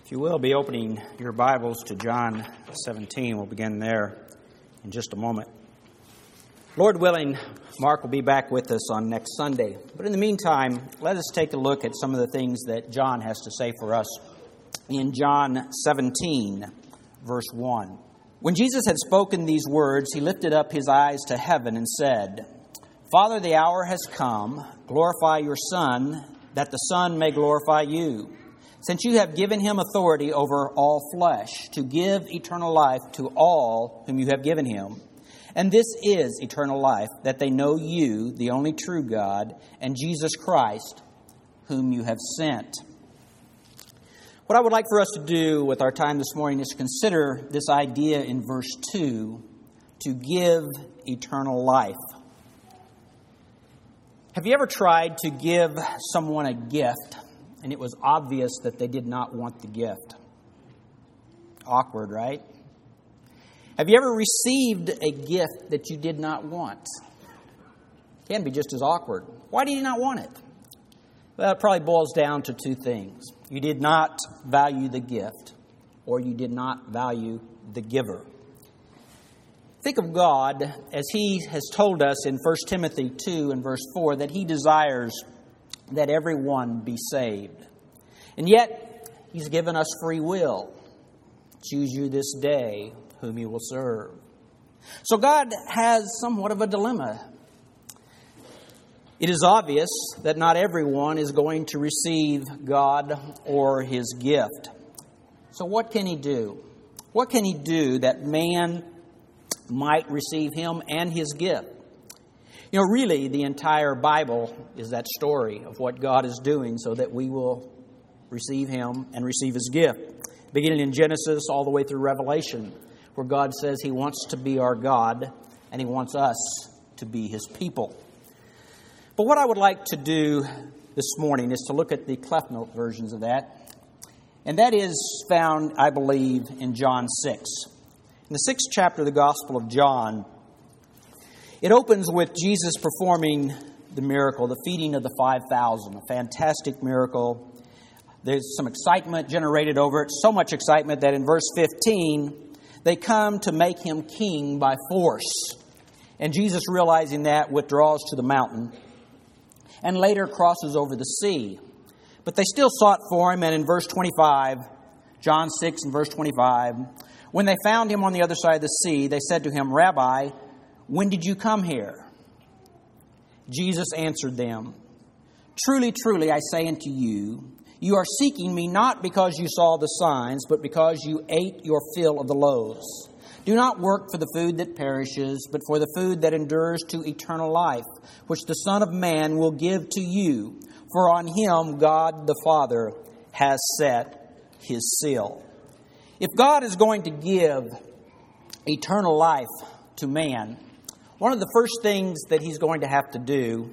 If you will, be opening your Bibles to John 17. We'll begin there in just a moment. Lord willing, Mark will be back with us on next Sunday. But in the meantime, let us take a look at some of the things that John has to say for us in John 17, verse 1. When Jesus had spoken these words, he lifted up his eyes to heaven and said, Father, the hour has come. Glorify your Son, that the Son may glorify you. Since you have given him authority over all flesh, to give eternal life to all whom you have given him. And this is eternal life, that they know you, the only true God, and Jesus Christ, whom you have sent. What I would like for us to do with our time this morning is consider this idea in verse 2, to give eternal life. Have you ever tried to give someone a gift, and it was obvious that they did not want the gift? Awkward, right? Have you ever received a gift that you did not want? It can be just as awkward. Why do you not want it? Well, it probably boils down to two things. You did not value the gift, or you did not value the giver. Think of God as He has told us in 1 Timothy 2 and verse 4 that He desires that everyone be saved. And yet, He's given us free will. Choose you this day whom you will serve. So God has somewhat of a dilemma. It is obvious that not everyone is going to receive God or His gift. So what can He do? What can He do that man might receive Him and His gift? You know, really, the entire Bible is that story of what God is doing so that we will receive Him and receive His gift. Beginning in Genesis all the way through Revelation, where God says He wants to be our God and He wants us to be His people. But what I would like to do this morning is to look at the Cleft Note versions of that. And that is found, I believe, in John 6. In the 6th chapter of the Gospel of John, it opens with Jesus performing the miracle, the feeding of the 5,000, a fantastic miracle. There's some excitement generated over it, so much excitement that in verse 15, they come to make Him king by force. And Jesus, realizing that, withdraws to the mountain and later crosses over the sea. But they still sought for Him, and in verse 25, John 6 and verse 25, when they found Him on the other side of the sea, they said to Him, Rabbi, when did you come here? Jesus answered them, Truly, truly, I say unto you, you are seeking me not because you saw the signs, but because you ate your fill of the loaves. Do not work for the food that perishes, but for the food that endures to eternal life, which the Son of Man will give to you. For on Him God the Father has set His seal. If God is going to give eternal life to man, one of the first things that He's going to have to do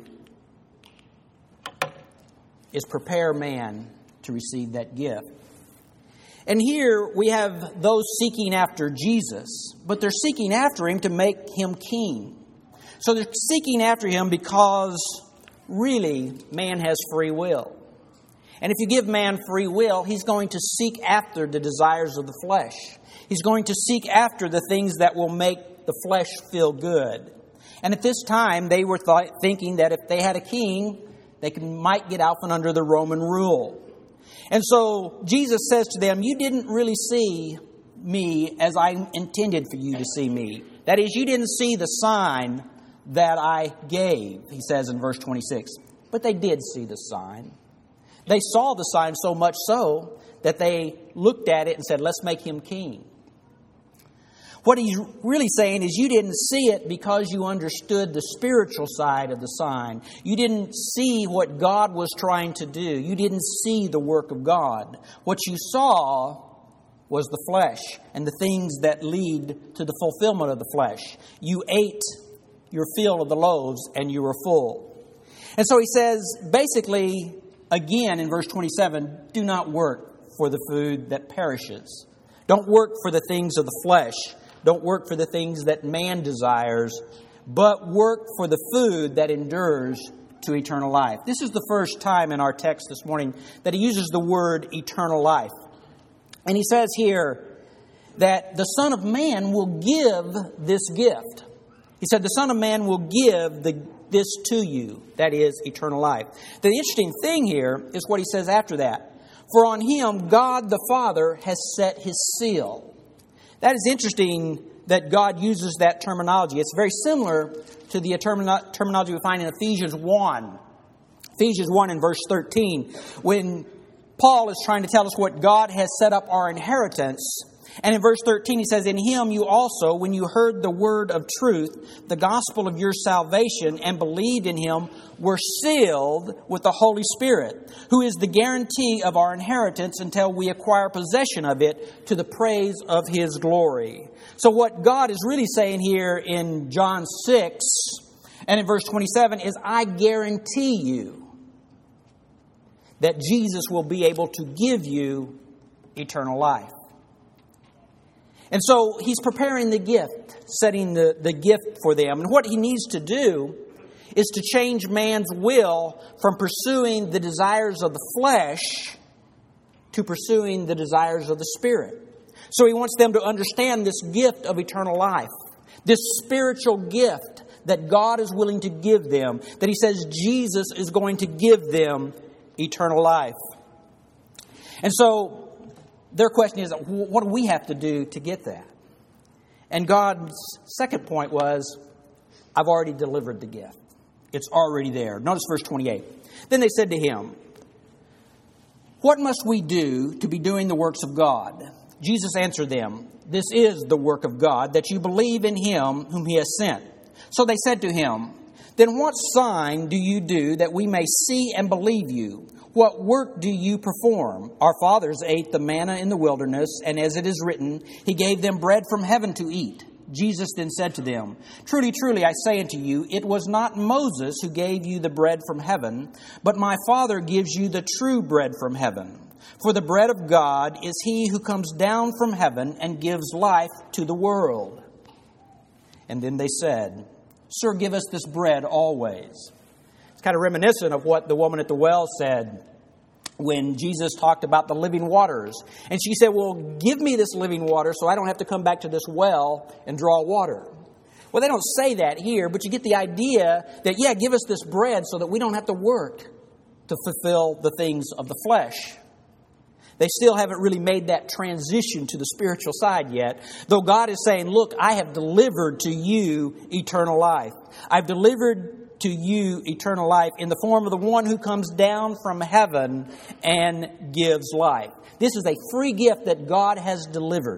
is prepare man to receive that gift. And here we have those seeking after Jesus, but they're seeking after Him to make Him king. So they're seeking after Him because really man has free will. And if you give man free will, he's going to seek after the desires of the flesh. He's going to seek after the things that will make the flesh feel good. And at this time, they were thinking that if they had a king, they might get out from under the Roman rule. And so Jesus says to them, you didn't really see me as I intended for you to see me. That is, you didn't see the sign that I gave, he says in verse 26. But they did see the sign. They saw the sign so much so that they looked at it and said, let's make Him king. What he's really saying is you didn't see it because you understood the spiritual side of the sign. You didn't see what God was trying to do. You didn't see the work of God. What you saw was the flesh and the things that lead to the fulfillment of the flesh. You ate your fill of the loaves and you were full. And so he says, basically, again in verse 27, do not work for the food that perishes. Don't work for the things of the flesh. Don't work for the things that man desires, but work for the food that endures to eternal life. This is the first time in our text this morning that he uses the word eternal life. And he says here that the Son of Man will give this gift. He said, the Son of Man will give this to you, that is, eternal life. The interesting thing here is what he says after that. For on him God the Father has set his seal. That is interesting that God uses that terminology. It's very similar to the terminology we find in Ephesians 1. Ephesians 1 and verse 13, when Paul is trying to tell us what God has set up our inheritance. And in verse 13 he says, in him you also, when you heard the word of truth, the gospel of your salvation, and believed in him, were sealed with the Holy Spirit, who is the guarantee of our inheritance until we acquire possession of it to the praise of his glory. So what God is really saying here in John 6 and in verse 27 is, I guarantee you that Jesus will be able to give you eternal life. And so he's preparing the gift, setting the gift for them. And what he needs to do is to change man's will from pursuing the desires of the flesh to pursuing the desires of the Spirit. So he wants them to understand this gift of eternal life, this spiritual gift that God is willing to give them, that he says Jesus is going to give them eternal life. And so their question is, what do we have to do to get that? And God's second point was, I've already delivered the gift. It's already there. Notice verse 28. Then they said to him, what must we do to be doing the works of God? Jesus answered them, this is the work of God, that you believe in him whom he has sent. So they said to him, then what sign do you do that we may see and believe you? What work do you perform? Our fathers ate the manna in the wilderness, and as it is written, he gave them bread from heaven to eat. Jesus then said to them, truly, truly, I say unto you, it was not Moses who gave you the bread from heaven, but my Father gives you the true bread from heaven. For the bread of God is he who comes down from heaven and gives life to the world. And then they said, Sir, give us this bread always. It's kind of reminiscent of what the woman at the well said when Jesus talked about the living waters. And she said, well, give me this living water so I don't have to come back to this well and draw water. Well, they don't say that here, but you get the idea that, yeah, give us this bread so that we don't have to work to fulfill the things of the flesh. They still haven't really made that transition to the spiritual side yet. Though God is saying, look, I have delivered to you eternal life. I've delivered to you eternal life in the form of the one who comes down from heaven and gives life. This is a free gift that God has delivered.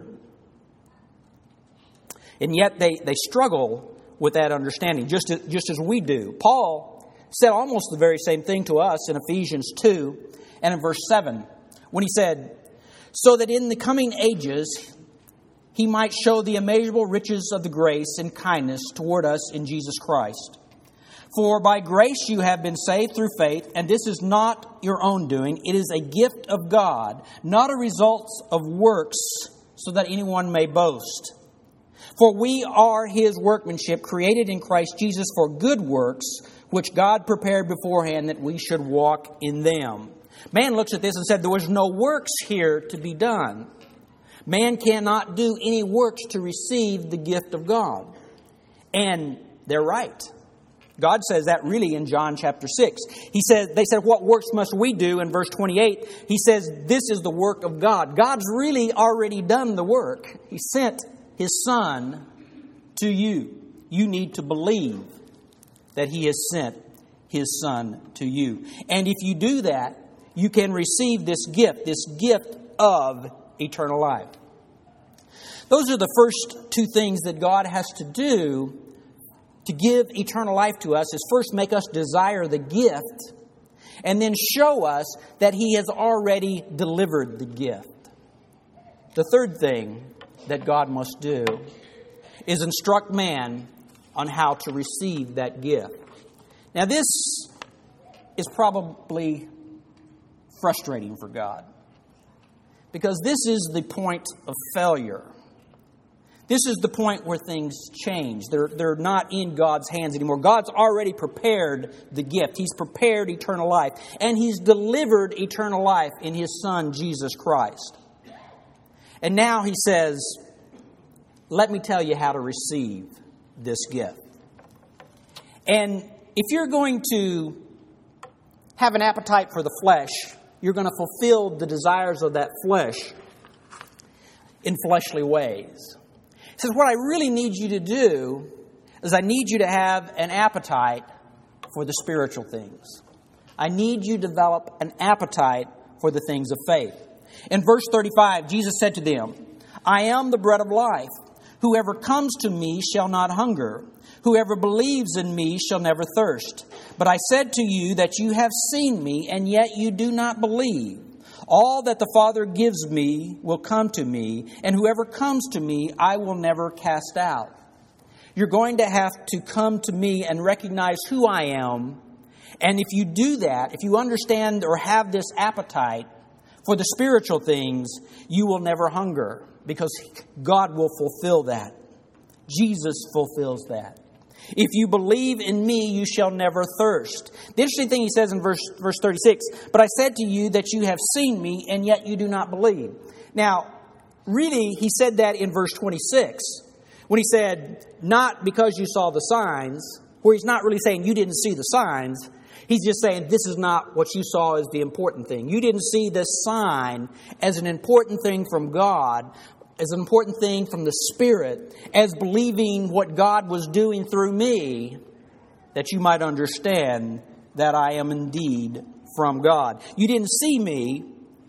And yet they struggle with that understanding, just as we do. Paul said almost the very same thing to us in Ephesians 2 and in verse 7. When he said, so that in the coming ages he might show the immeasurable riches of the grace and kindness toward us in Jesus Christ. For by grace you have been saved through faith, and this is not your own doing. It is a gift of God, not a result of works, so that anyone may boast. For we are his workmanship, created in Christ Jesus for good works, which God prepared beforehand that we should walk in them. Man looks at this and said, there was no works here to be done. Man cannot do any works to receive the gift of God. And they're right. God says that really in John chapter 6. They said, what works must we do? In verse 28, he says, this is the work of God. God's really already done the work. He sent his Son to you. You need to believe that he has sent his Son to you. And if you do that, you can receive this gift of eternal life. Those are the first two things that God has to do to give eternal life to us, is first make us desire the gift, and then show us that he has already delivered the gift. The third thing that God must do is instruct man on how to receive that gift. Now this is probably frustrating for God, because this is the point of failure. This is the point where things change. They're not in God's hands anymore. God's already prepared the gift. He's prepared eternal life. And he's delivered eternal life in his Son, Jesus Christ. And now he says, let me tell you how to receive this gift. And if you're going to have an appetite for the flesh, you're going to fulfill the desires of that flesh in fleshly ways. He says, what I really need you to do is I need you to have an appetite for the spiritual things. I need you to develop an appetite for the things of faith. In verse 35, Jesus said to them, I am the bread of life. Whoever comes to me shall not hunger. Whoever believes in me shall never thirst. But I said to you that you have seen me, and yet you do not believe. All that the Father gives me will come to me, and whoever comes to me I will never cast out. You're going to have to come to me and recognize who I am. And if you do that, if you understand or have this appetite for the spiritual things, you will never hunger, because God will fulfill that. Jesus fulfills that. If you believe in me, you shall never thirst. The interesting thing he says in verse 36, but I said to you that you have seen me, and yet you do not believe. Now, really, he said that in verse 26, when he said, not because you saw the signs, where he's not really saying you didn't see the signs. He's just saying this is not what you saw as the important thing. You didn't see this sign as an important thing from God, as an important thing from the Spirit, as believing what God was doing through me, that you might understand that I am indeed from God. You didn't see me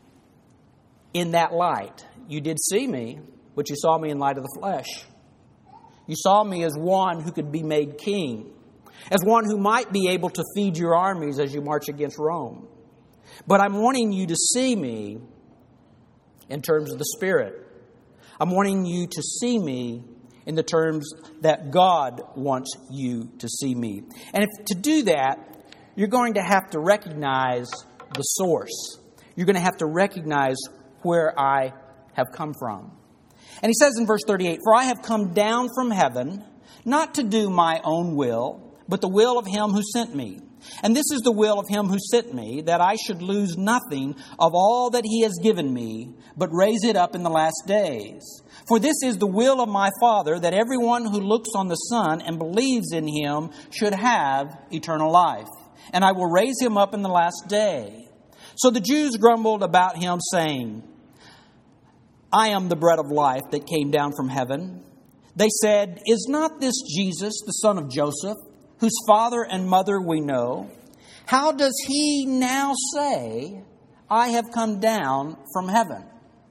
in that light. You did see me, but you saw me in light of the flesh. You saw me as one who could be made king, as one who might be able to feed your armies as you march against Rome. But I'm wanting you to see me in terms of the Spirit. I'm wanting you to see me in the terms that God wants you to see me. And if to do that, you're going to have to recognize the source. You're going to have to recognize where I have come from. And he says in verse 38, for I have come down from heaven, not to do my own will, but the will of him who sent me. And this is the will of him who sent me, that I should lose nothing of all that he has given me, but raise it up in the last days. For this is the will of my Father, that everyone who looks on the Son and believes in him should have eternal life. And I will raise him up in the last day. So the Jews grumbled about him, saying, I am the bread of life that came down from heaven. They said, is not this Jesus, the son of Joseph, whose father and mother we know? How does he now say, I have come down from heaven?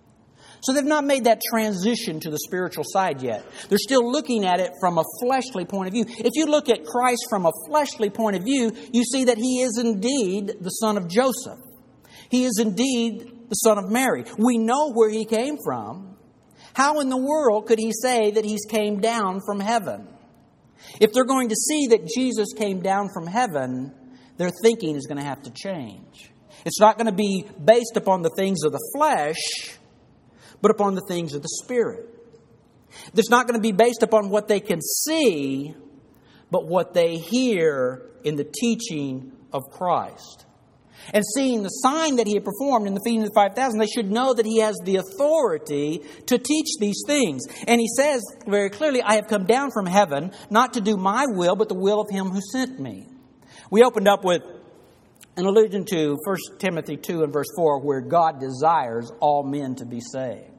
So they've not made that transition to the spiritual side yet. They're still looking at it from a fleshly point of view. If you look at Christ from a fleshly point of view, you see that he is indeed the son of Joseph. He is indeed the son of Mary. We know where he came from. How in the world could he say that he's came down from heaven? If they're going to see that Jesus came down from heaven, their thinking is going to have to change. It's not going to be based upon the things of the flesh, but upon the things of the Spirit. It's not going to be based upon what they can see, but what they hear in the teaching of Christ. And seeing the sign that he had performed in the feeding of the 5,000, they should know that he has the authority to teach these things. And he says very clearly, I have come down from heaven, not to do my will, but the will of him who sent me. We opened up with an allusion to 1 Timothy 2 and verse 4, where God desires all men to be saved.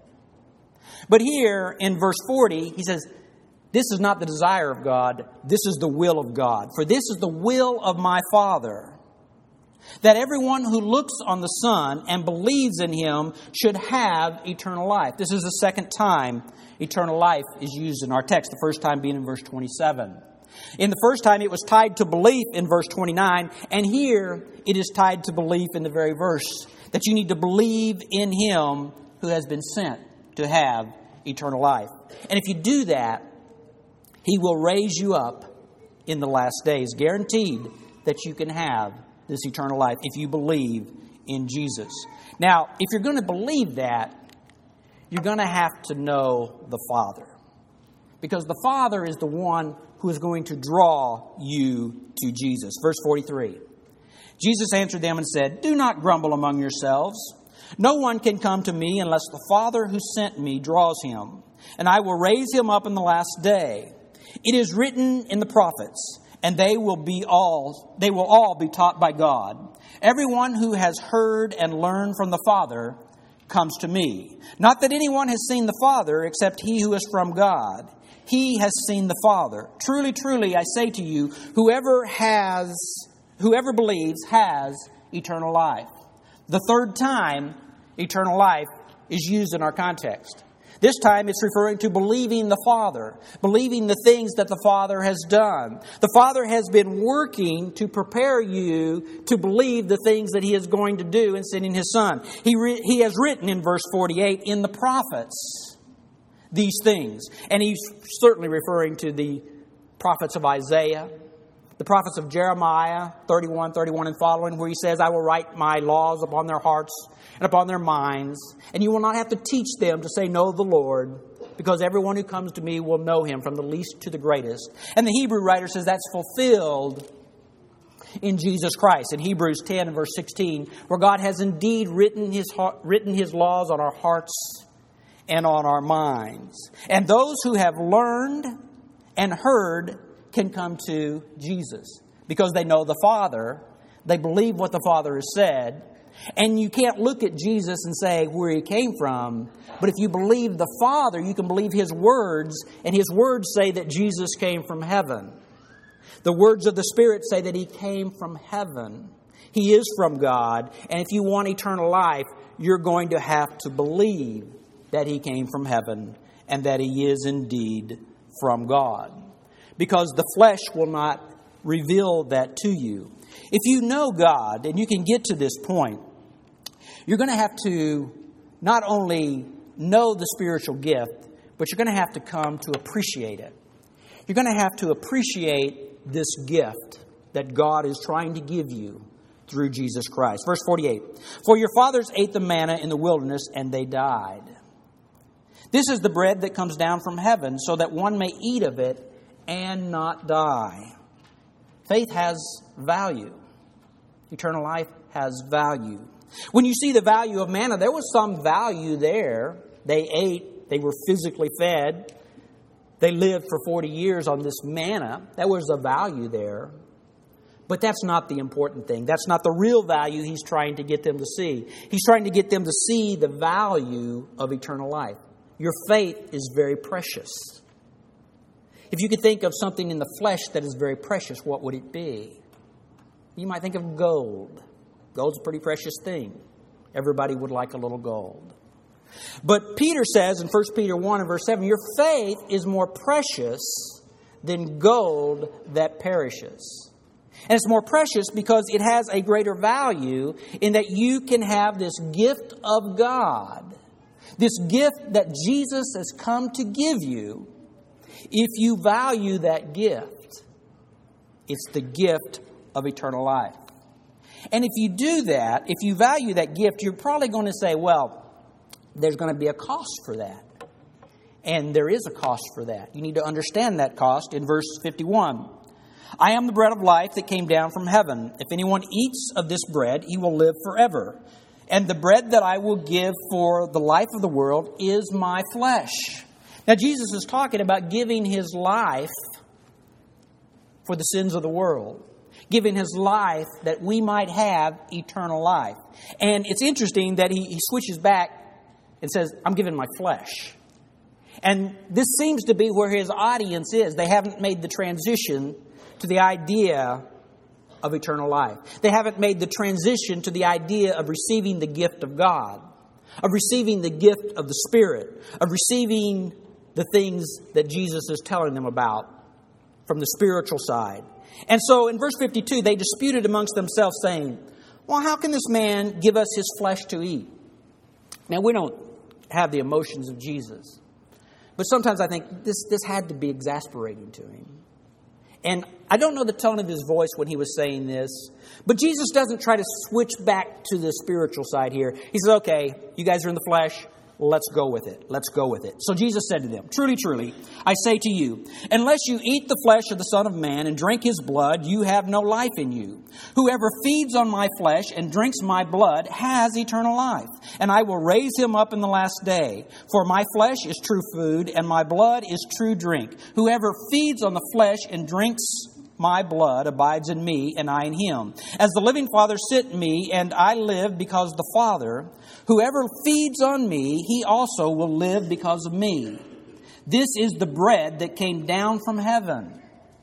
But here in verse 40, he says, this is not the desire of God, this is the will of God. For this is the will of my Father, that everyone who looks on the Son and believes in him should have eternal life. This is the second time eternal life is used in our text, the first time being in verse 27. In the first time, it was tied to belief in verse 29, and here it is tied to belief in the very verse, that you need to believe in him who has been sent to have eternal life. And if you do that, he will raise you up in the last days, guaranteed that you can have this eternal life if you believe in Jesus. Now, if you're going to believe that, you're going to have to know the Father. Because the Father is the one who is going to draw you to Jesus. Verse 43. Jesus answered them and said, do not grumble among yourselves. No one can come to me unless the Father who sent me draws him, and I will raise him up in the last day. It is written in the prophets, and they will all be taught by God. Everyone who has heard and learned from the Father comes to me. Not that anyone has seen the Father except he who is from God. He has seen the Father. Truly, truly, I say to you, whoever believes has eternal life. The third time eternal life is used in our context. This time it's referring to believing the Father, believing the things that the Father has done. The Father has been working to prepare you to believe the things that He is going to do in sending His Son. He has written in verse 48 in the prophets these things. And He's certainly referring to the prophets of Isaiah, the prophets of Jeremiah 31 and following, where he says, I will write my laws upon their hearts and upon their minds, and you will not have to teach them to say, know the Lord, because everyone who comes to me will know Him, from the least to the greatest. And the Hebrew writer says that's fulfilled in Jesus Christ. In Hebrews 10 and verse 16, where God has indeed written His laws on our hearts and on our minds. And those who have learned and heard can come to Jesus because they know the Father. They believe what the Father has said. And you can't look at Jesus and say where He came from. But if you believe the Father, you can believe His words. And His words say that Jesus came from heaven. The words of the Spirit say that He came from heaven. He is from God. And if you want eternal life, you're going to have to believe that He came from heaven and that He is indeed from God. Because the flesh will not reveal that to you. If you know God, and you can get to this point, you're going to have to not only know the spiritual gift, but you're going to have to come to appreciate it. You're going to have to appreciate this gift that God is trying to give you through Jesus Christ. Verse 48, for your fathers ate the manna in the wilderness, and they died. This is the bread that comes down from heaven, so that one may eat of it and not die. Faith has value. Eternal life has value. When you see the value of manna, there was some value there. They ate. They were physically fed. They lived for 40 years on this manna. There was a value there. But that's not the important thing. That's not the real value He's trying to get them to see. He's trying to get them to see the value of eternal life. Your faith is very precious. If you could think of something in the flesh that is very precious, what would it be? You might think of gold. Gold's a pretty precious thing. Everybody would like a little gold. But Peter says in 1 Peter 1 and verse 7, your faith is more precious than gold that perishes. And it's more precious because it has a greater value in that you can have this gift of God, this gift that Jesus has come to give you. If you value that gift, it's the gift of eternal life. And if you do that, if you value that gift, you're probably going to say, well, there's going to be a cost for that. And there is a cost for that. You need to understand that cost in verse 51. I am the bread of life that came down from heaven. If anyone eats of this bread, he will live forever. And the bread that I will give for the life of the world is my flesh. Now, Jesus is talking about giving His life for the sins of the world. Giving His life that we might have eternal life. And it's interesting that he switches back and says, I'm giving my flesh. And this seems to be where His audience is. They haven't made the transition to the idea of eternal life. They haven't made the transition to the idea of receiving the gift of God, of receiving the gift of the Spirit, of receiving the things that Jesus is telling them about from the spiritual side. And so in verse 52, they disputed amongst themselves, saying, well, how can this man give us his flesh to eat? Now, we don't have the emotions of Jesus, but sometimes I think this had to be exasperating to Him. And I don't know the tone of His voice when He was saying this, but Jesus doesn't try to switch back to the spiritual side here. He says, okay, you guys are in the flesh. Let's go with it. Let's go with it. So Jesus said to them, truly, truly, I say to you, unless you eat the flesh of the Son of Man and drink his blood, you have no life in you. Whoever feeds on my flesh and drinks my blood has eternal life, and I will raise him up in the last day. For my flesh is true food, and my blood is true drink. Whoever feeds on the flesh and drinks my blood abides in me, and I in him. As the living Father sent me, and I live because of the Father, whoever feeds on me, he also will live because of me. This is the bread that came down from heaven.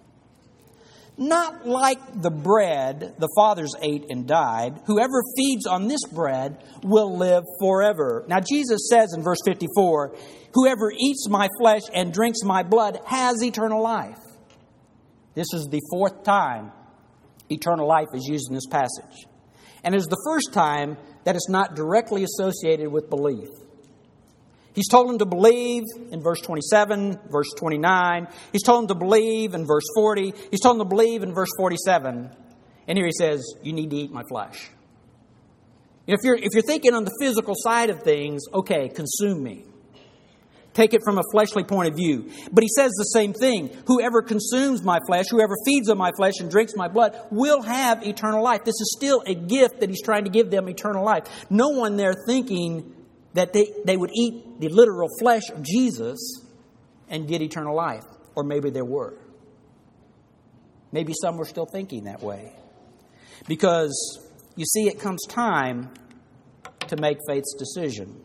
Not like the bread the fathers ate and died. Whoever feeds on this bread will live forever. Now Jesus says in verse 54, whoever eats my flesh and drinks my blood has eternal life. This is the fourth time eternal life is used in this passage. And it is the first time that it's not directly associated with belief. He's told them to believe in verse 27, verse 29. He's told them to believe in verse 40. He's told them to believe in verse 47. And here he says, you need to eat my flesh. If you're thinking on the physical side of things, okay, consume me. Take it from a fleshly point of view. But he says the same thing. Whoever consumes my flesh, whoever feeds on my flesh and drinks my blood will have eternal life. This is still a gift that he's trying to give them, eternal life. No one there thinking that they would eat the literal flesh of Jesus and get eternal life. Or maybe there were. Maybe some were still thinking that way. Because, you see, it comes time to make faith's decision.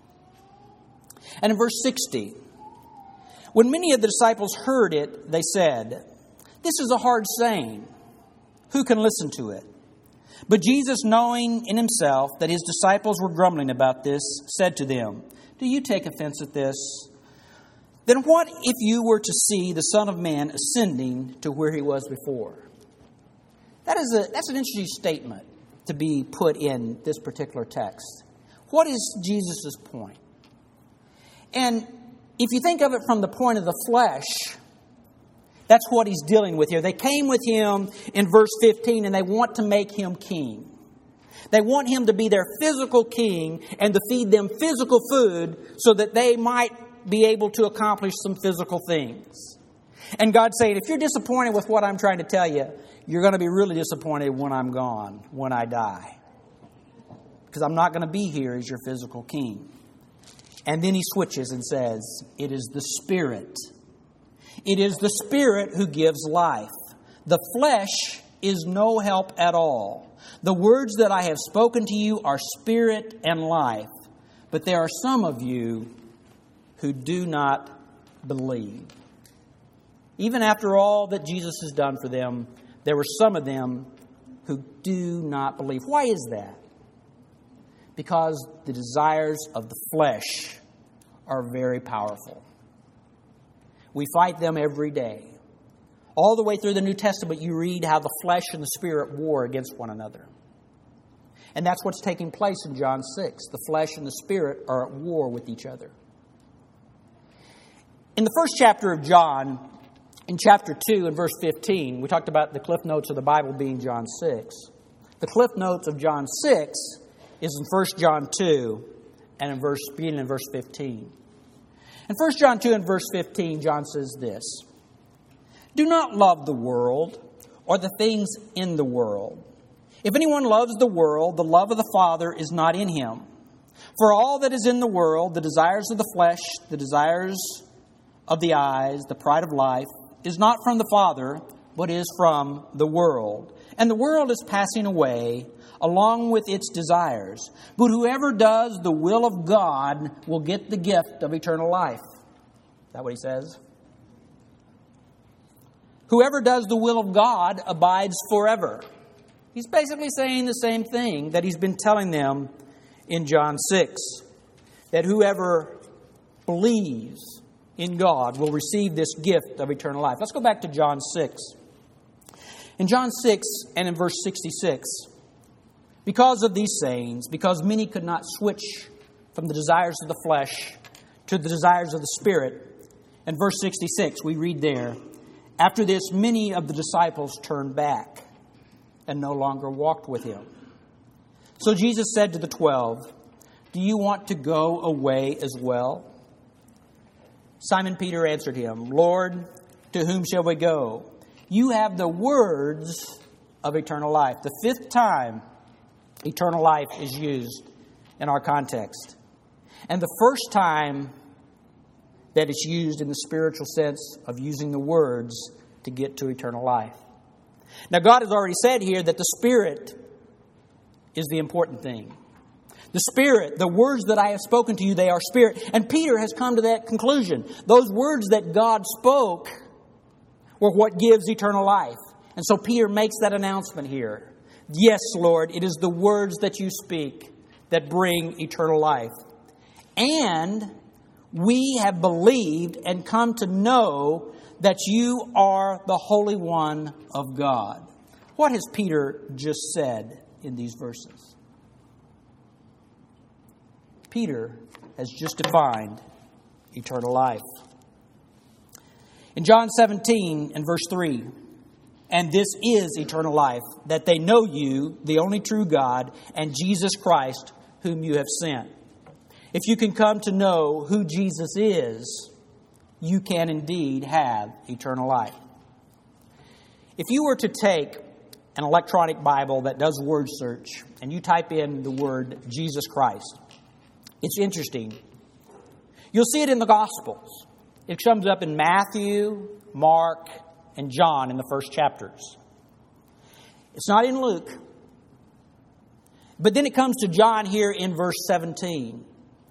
And in verse 60, when many of the disciples heard it, they said, this is a hard saying. Who can listen to it? But Jesus, knowing in himself that his disciples were grumbling about this, said to them, do you take offense at this? Then what if you were to see the Son of Man ascending to where he was before? That's an interesting statement to be put in this particular text. What is Jesus' point? And if you think of it from the point of the flesh, that's what he's dealing with here. They came with him in verse 15 and they want to make him king. They want him to be their physical king and to feed them physical food so that they might be able to accomplish some physical things. And God's saying, if you're disappointed with what I'm trying to tell you, you're going to be really disappointed when I'm gone, when I die. Because I'm not going to be here as your physical king. And then he switches and says, it is the Spirit. It is the Spirit who gives life. The flesh is no help at all. The words that I have spoken to you are spirit and life. But there are some of you who do not believe. Even after all that Jesus has done for them, there were some of them who do not believe. Why is that? Because the desires of the flesh are very powerful. We fight them every day. All the way through the New Testament, you read how the flesh and the Spirit war against one another. And that's what's taking place in John 6. The flesh and the Spirit are at war with each other. In the first chapter of John, in chapter 2 and verse 15, we talked about the cliff notes of the Bible being John 6. The cliff notes of John 6 is in 1 John 2 and beginning in verse 15. In 1 John 2 and verse 15, John says this, do not love the world or the things in the world. If anyone loves the world, the love of the Father is not in him. For all that is in the world, the desires of the flesh, the desires of the eyes, the pride of life, is not from the Father, but is from the world. And the world is passing away along with its desires. But whoever does the will of God will get the gift of eternal life. Is that what he says? Whoever does the will of God abides forever. He's basically saying the same thing that he's been telling them in John 6. That whoever believes in God will receive this gift of eternal life. Let's go back to John 6. In John 6 and in verse 66, because of these sayings, because many could not switch from the desires of the flesh to the desires of the Spirit, in verse 66 we read there, after this many of the disciples turned back and no longer walked with him. So Jesus said to the 12, Do you want to go away as well? Simon Peter answered him, Lord, to whom shall we go? You have the words of eternal life. The fifth time eternal life is used in our context. And the first time that it's used in the spiritual sense of using the words to get to eternal life. Now, God has already said here that the Spirit is the important thing. The Spirit, the words that I have spoken to you, they are Spirit. And Peter has come to that conclusion. Those words that God spoke were what gives eternal life. And so Peter makes that announcement here. Yes, Lord, it is the words that you speak that bring eternal life. And we have believed and come to know that you are the Holy One of God. What has Peter just said in these verses? Peter has just defined eternal life. In John 17 and verse 3, and this is eternal life, that they know you, the only true God, and Jesus Christ, whom you have sent. If you can come to know who Jesus is, you can indeed have eternal life. If you were to take an electronic Bible that does word search, and you type in the word Jesus Christ, it's interesting. You'll see it in the Gospels. It comes up in Matthew, Mark, and John in the first chapters. It's not in Luke. But then it comes to John here in verse 17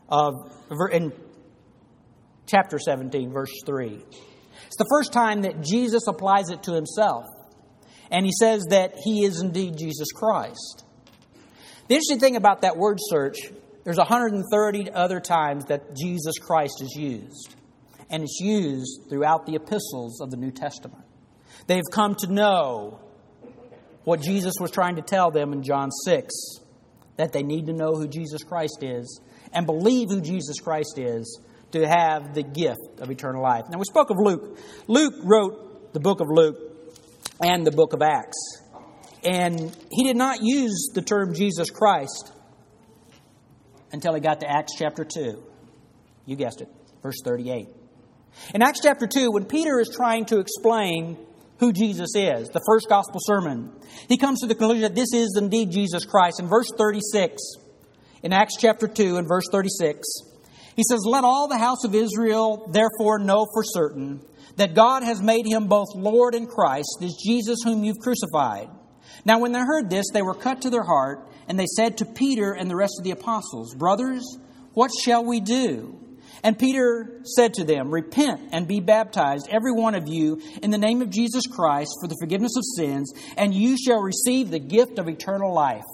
in chapter 17, verse 3. It's the first time that Jesus applies it to himself. And he says that he is indeed Jesus Christ. The interesting thing about that word search, there's 130 other times that Jesus Christ is used. And it's used throughout the epistles of the New Testament. They've come to know what Jesus was trying to tell them in John 6, that they need to know who Jesus Christ is and believe who Jesus Christ is to have the gift of eternal life. Now, we spoke of Luke. Luke wrote the book of Luke and the book of Acts. And he did not use the term Jesus Christ until he got to Acts chapter 2. You guessed it, verse 38. In Acts chapter 2, when Peter is trying to explain who Jesus is, the first gospel sermon, he comes to the conclusion that this is indeed Jesus Christ. In verse 36, in Acts chapter 2 and verse 36, he says, "Let all the house of Israel therefore know for certain that God has made him both Lord and Christ, this Jesus whom you've crucified." Now when they heard this, they were cut to their heart, and they said to Peter and the rest of the apostles, "Brothers, what shall we do?" And Peter said to them, "Repent and be baptized, every one of you, in the name of Jesus Christ for the forgiveness of sins, and you shall receive the gift of eternal life."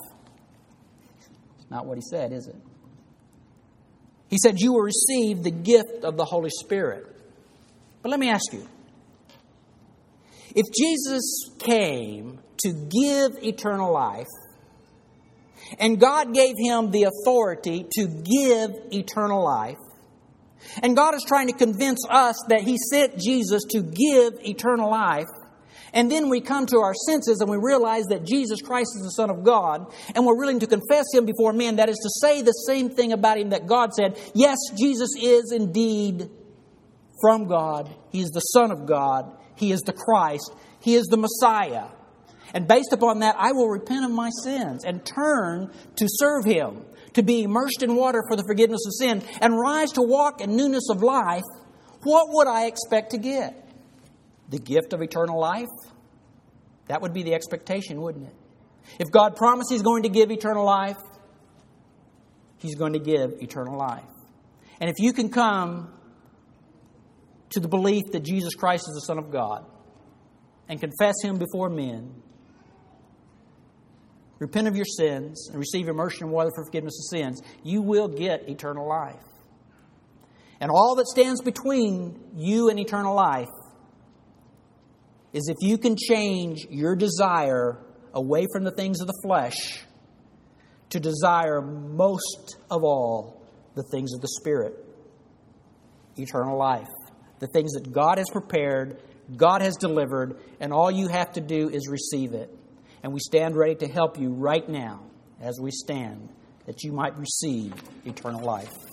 Not what he said, is it? He said, you will receive the gift of the Holy Spirit. But let me ask you, if Jesus came to give eternal life, and God gave him the authority to give eternal life, and God is trying to convince us that he sent Jesus to give eternal life, and then we come to our senses and we realize that Jesus Christ is the Son of God, and we're willing to confess him before men, that is to say the same thing about him that God said, yes, Jesus is indeed from God. He is the Son of God. He is the Christ. He is the Messiah. And based upon that, I will repent of my sins and turn to serve him, to be immersed in water for the forgiveness of sin, and rise to walk in newness of life. What would I expect to get? The gift of eternal life? That would be the expectation, wouldn't it? If God promised he's going to give eternal life, he's going to give eternal life. And if you can come to the belief that Jesus Christ is the Son of God and confess him before men, repent of your sins, and receive immersion in water for forgiveness of sins, you will get eternal life. And all that stands between you and eternal life is if you can change your desire away from the things of the flesh to desire most of all the things of the Spirit. Eternal life. The things that God has prepared, God has delivered, and all you have to do is receive it. And we stand ready to help you right now as we stand that you might receive eternal life.